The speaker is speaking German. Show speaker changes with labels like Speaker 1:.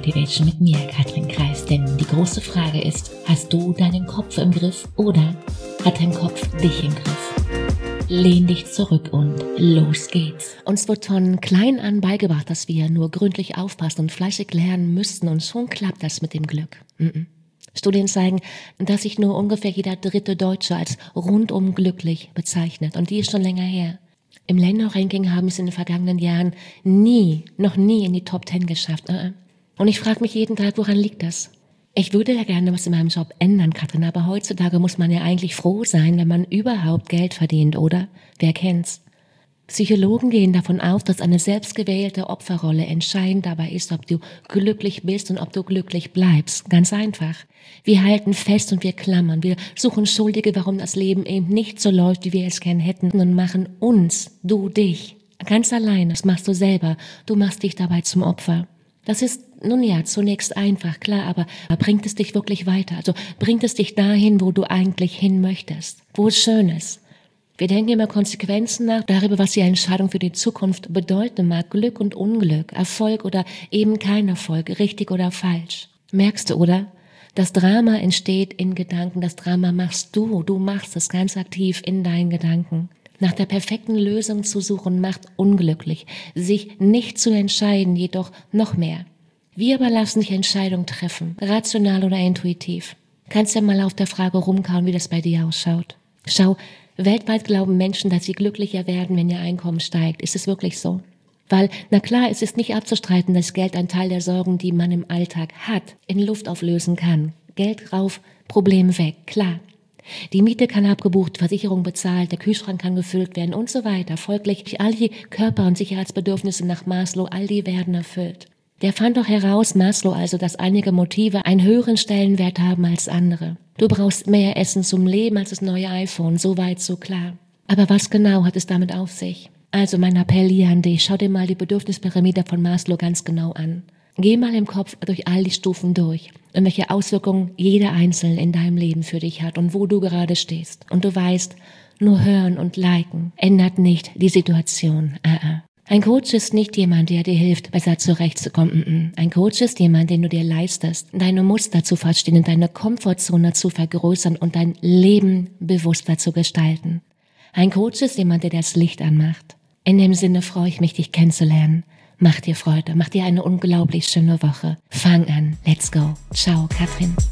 Speaker 1: Motivation mit mir, Katrin Kreis. Denn die große Frage ist, hast du deinen Kopf im Griff oder hat dein Kopf dich im Griff? Lehn dich zurück und los geht's.
Speaker 2: Uns wird von klein an beigebracht, dass wir nur gründlich aufpassen und fleißig lernen müssten und schon klappt das mit dem Glück. Studien zeigen, dass sich nur ungefähr jeder dritte Deutsche als rundum glücklich bezeichnet und die ist schon länger her. Im Länderranking haben es in den vergangenen Jahren noch nie in die Top 10 geschafft. Und ich frage mich jeden Tag, woran liegt das? Ich würde ja gerne was in meinem Job ändern, Katrin, aber heutzutage muss man ja eigentlich froh sein, wenn man überhaupt Geld verdient, oder? Wer kennt's? Psychologen gehen davon aus, dass eine selbstgewählte Opferrolle entscheidend dabei ist, ob du glücklich bist und ob du glücklich bleibst. Ganz einfach. Wir halten fest und wir klammern. Wir suchen Schuldige, warum das Leben eben nicht so läuft, wie wir es gern hätten und machen uns, du, dich, ganz alleine. Das machst du selber. Du machst dich dabei zum Opfer. Das ist, nun ja, zunächst einfach, klar, aber bringt es dich wirklich weiter? Also bringt es dich dahin, wo du eigentlich hin möchtest? Wo es schön ist? Wir denken immer Konsequenzen nach, darüber, was die Entscheidung für die Zukunft bedeuten mag. Glück und Unglück, Erfolg oder eben kein Erfolg, richtig oder falsch. Merkst du, oder? Das Drama entsteht in Gedanken, das Drama machst du. Du machst es ganz aktiv in deinen Gedanken. Nach der perfekten Lösung zu suchen, macht unglücklich. Sich nicht zu entscheiden, jedoch noch mehr. Wir aber lassen sich Entscheidungen treffen, rational oder intuitiv. Kannst ja mal auf der Frage rumkauen, wie das bei dir ausschaut. Schau, weltweit glauben Menschen, dass sie glücklicher werden, wenn ihr Einkommen steigt. Ist es wirklich so? Weil, na klar, es ist nicht abzustreiten, dass Geld ein Teil der Sorgen, die man im Alltag hat, in Luft auflösen kann. Geld rauf, Problem weg, klar. Die Miete kann abgebucht, Versicherung bezahlt, der Kühlschrank kann gefüllt werden und so weiter. Folglich all die Körper- und Sicherheitsbedürfnisse nach Maslow, all die werden erfüllt. Der fand doch heraus, Maslow also, dass einige Motive einen höheren Stellenwert haben als andere. Du brauchst mehr Essen zum Leben als das neue iPhone, so weit, so klar. Aber was genau hat es damit auf sich? Also mein Appell hier an dich, schau dir mal die Bedürfnispyramide von Maslow ganz genau an. Geh mal im Kopf durch all die Stufen durch und welche Auswirkungen jeder Einzelne in deinem Leben für dich hat und wo du gerade stehst. Und du weißt, nur hören und liken ändert nicht die Situation. Ein Coach ist nicht jemand, der dir hilft, besser zurechtzukommen. Ein Coach ist jemand, den du dir leistest, deine Muster zu verstehen und deine Komfortzone zu vergrößern und dein Leben bewusster zu gestalten. Ein Coach ist jemand, der das Licht anmacht. In dem Sinne freue ich mich, dich kennenzulernen. Mach dir Freude, mach dir eine unglaublich schöne Woche. Fang an, let's go. Ciao, Katrin.